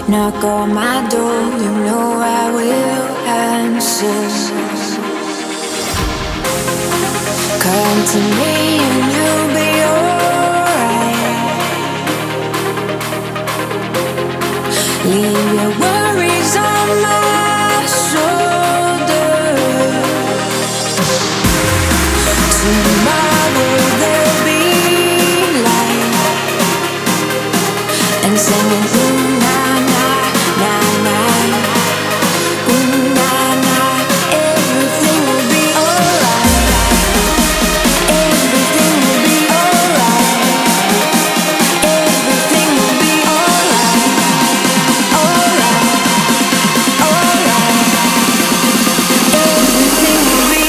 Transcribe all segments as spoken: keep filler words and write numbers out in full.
Knock on my door, you know I will answer. Come to me and you'll be alright. Leave your worries on my shoulder. Tomorrow there'll be light and singing ooh na na na na, ooh na na. Everything will be alright. Everything will be alright. Everything will be alright. Alright, alright. Everything will be.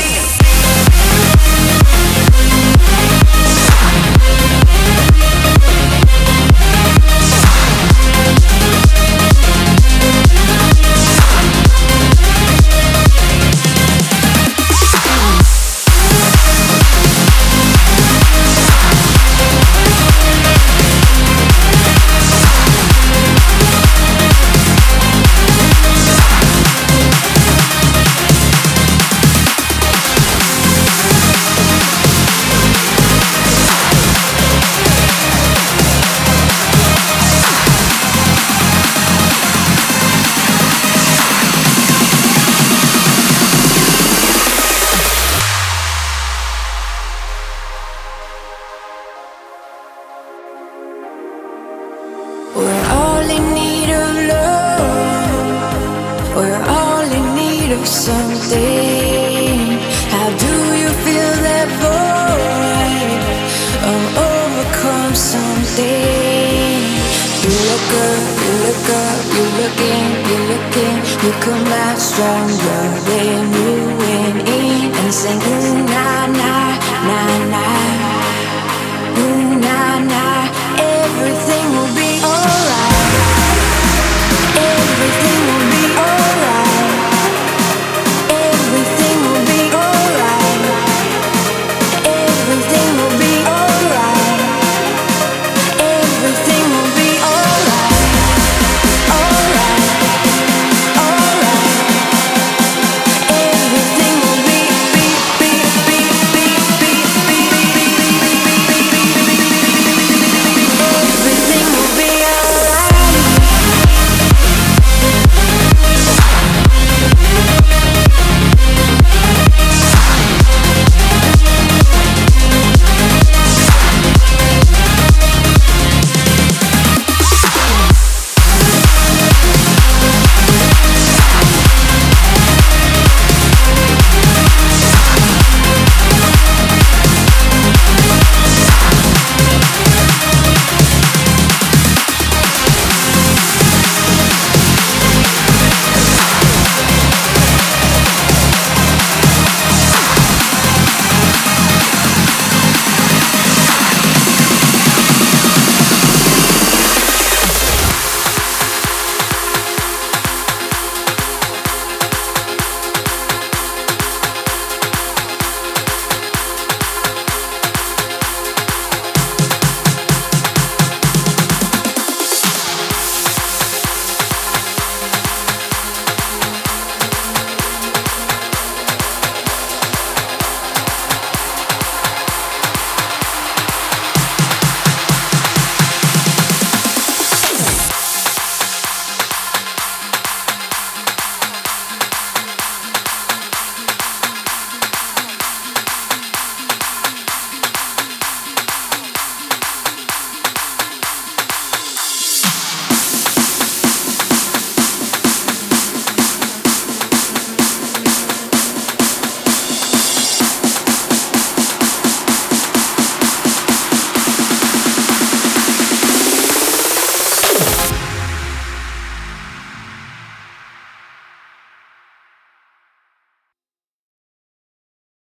We're all in need of love. We're all in need of something. How do you feel that void? Oh, overcome something. You look up, you look up, you're looking, you're looking. You come out stronger than you went in and sing.